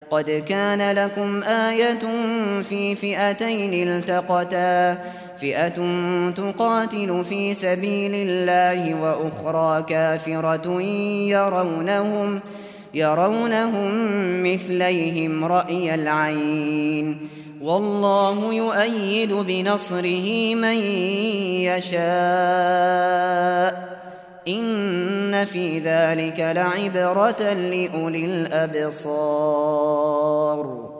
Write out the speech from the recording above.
قد كان لكم آية في فئتين التقتا فئة تقاتل في سبيل الله وأخرى كافرة يرونهم مثليهم رأي العين والله يؤيد بنصره من يشاء إن في ذلك لعبرة لأولي الأبصار.